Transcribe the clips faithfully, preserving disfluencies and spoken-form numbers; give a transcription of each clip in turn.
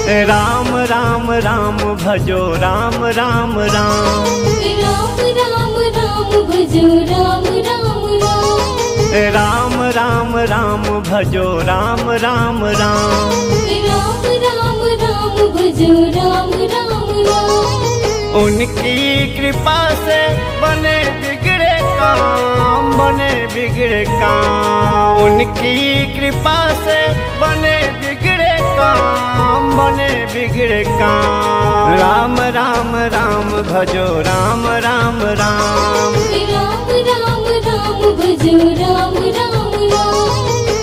राम राम राम भजो राम राम राम राम राम राम भजो राम राम राम राम राम राम भजो राम राम राम राम राम राम भजो राम राम राम। उनकी कृपा से बने बिगड़े काम, बने बिगड़े काम। उनकी कृपा से बने बिगड़े काम, बने बिगड़े काम। राम राम राम भजो राम राम राम राम राम राम भजो राम राम राम।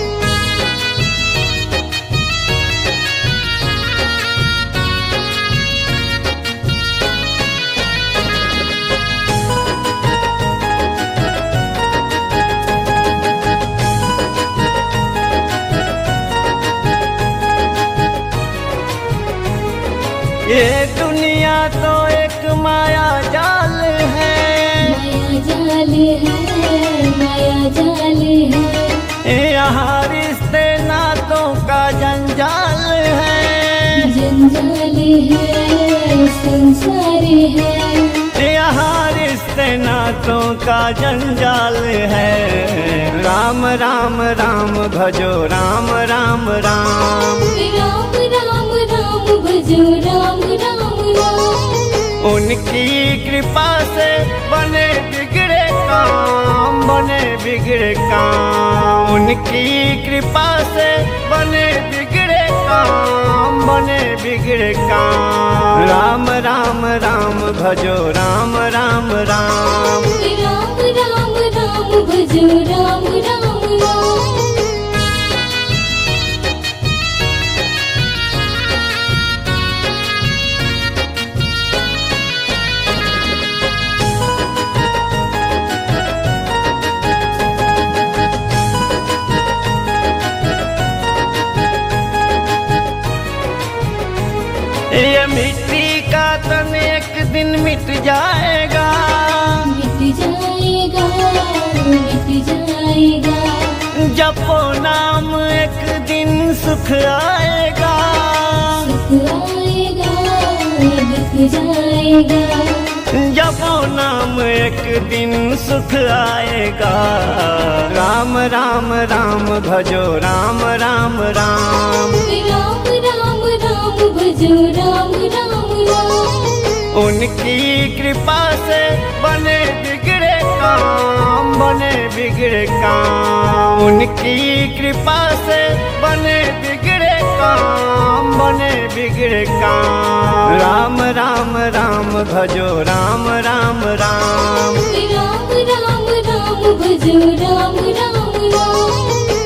ये दुनिया तो एक माया जाल है, माया जाल है, माया जाल है। यहाँ रिश्ते नातों का जंजाल है, जंजाल है, संसार है। यहाँ रिश्ते नातों का जंजाल है। राम राम राम भजो राम राम राम राम राम राम भजो राम राम राम। उनकी कृपा से बने बिगड़े काम, बने बिगड़े काम। उनकी कृपा से बने बिगड़े काम, बने बिगड़े काम। राम राम राम भजो राम राम राम राम राम राम भजो राम राम राम। ये मिट्टी का तन एक दिन मिट जाएगा, मिट जाएगा, मिट जाएगा। जपो नाम एक दिन सुख आएगा, सुख आएगा, दुख जाएगा। जपो नाम एक दिन सुख आएगा। राम राम राम भजो राम राम राम राम राम राम भजो राम राम राम। उनकी कृपा से बने बिगड़े काम, बने बिगड़े काम। उनकी कृपा से बने बिगड़े काम, बने बिगड़े काम। राम राम राम भजो राम राम राम राम राम राम भजो राम राम राम।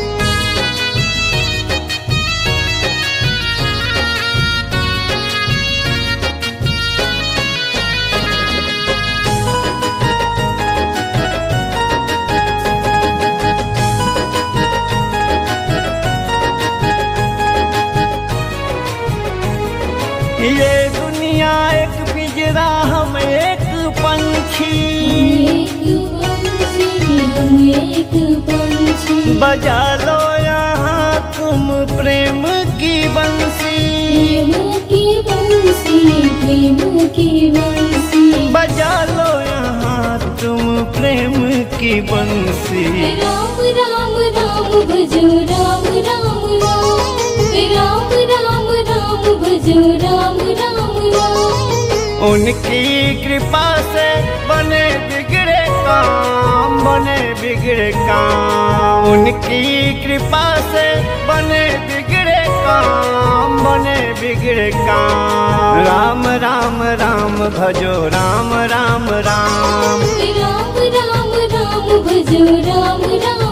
ये दुनिया एक पिंजरा, हम एक पंछी। एक पंछी, हम एक पंछी। बजा लो यहाँ तुम प्रेम की बंसी, प्रेम की बंसी, प्रेम की बंसी। बजा लो यहाँ तुम प्रेम की बंसी। राम राम राम भजो राम राम राम राम राम राम भजो राम राम राम। उनकी कृपा से बने बिगड़े काम, बने बिगड़े काम। उनकी कृपा से बने बिगड़े काम, बने बिगड़े काम। राम राम राम भजो राम राम राम राम राम राम भजो राम राम